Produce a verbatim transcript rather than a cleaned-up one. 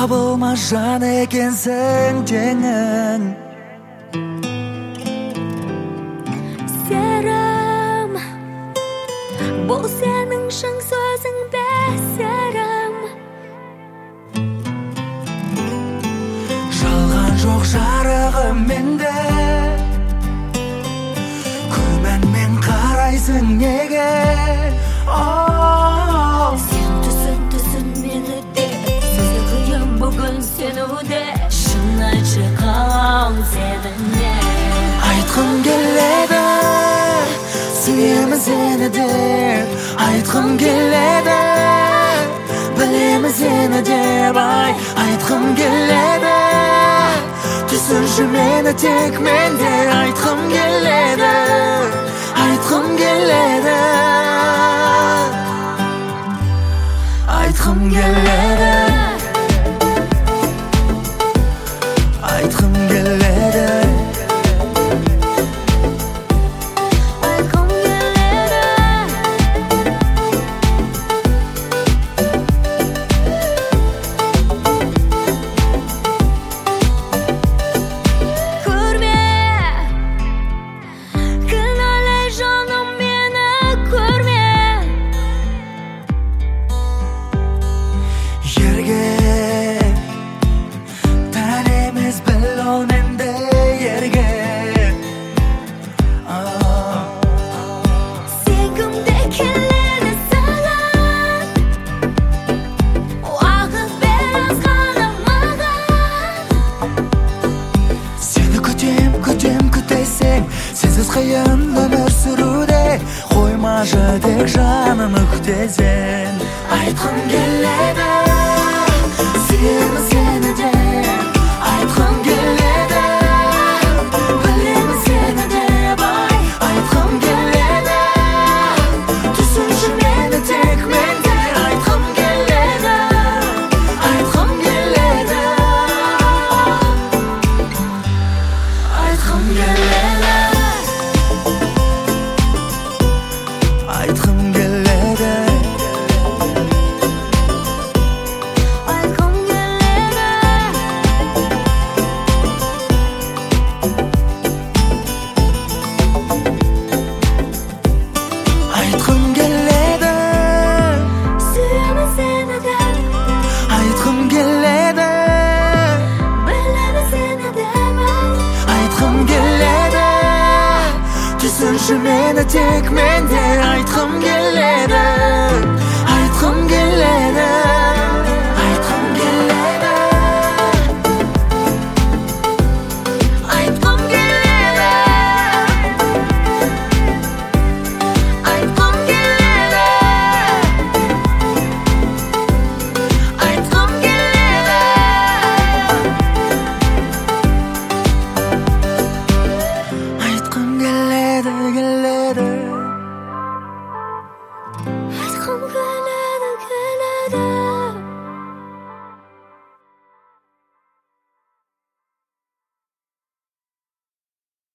табылмас жан екенсің теңің. Серім, бұл сенің шын сөзің бе серім? Жалған жоқ жарығым менде, күмәнмен қарайсың неге? Сен түсін түсін мені де, сөзі қиын бүгін сенуде. Шын айтшы қалам сеніне. Айтқым келеді, сүйемін сені деп. Айтқым келеді, білемін сені деп. Ай, айтқым келеді, түсінші мені тек менде. Айтқым келеді, айтқым келеді, айтқым келеді, айтқым келеді. Сенсіз қиын өмір сүруде, қоймашы тек жанымы күтесен. Айтқым келеді, сүйемін сені деп. Айтқым келеді, білемін сені деп. Ай, айтқым келеді, түсінші мені тек менде. Айтқым келеді, айтқым келеді, айтқым келеді. Айтқым келеді, Айтқым келеді, айтқым келеді, сүйемін сені деп. айтқым келеді, Білемін сені деп. айтқым келеді, түсінші мені тек менде. Айтқым келеді, айтқым келеді.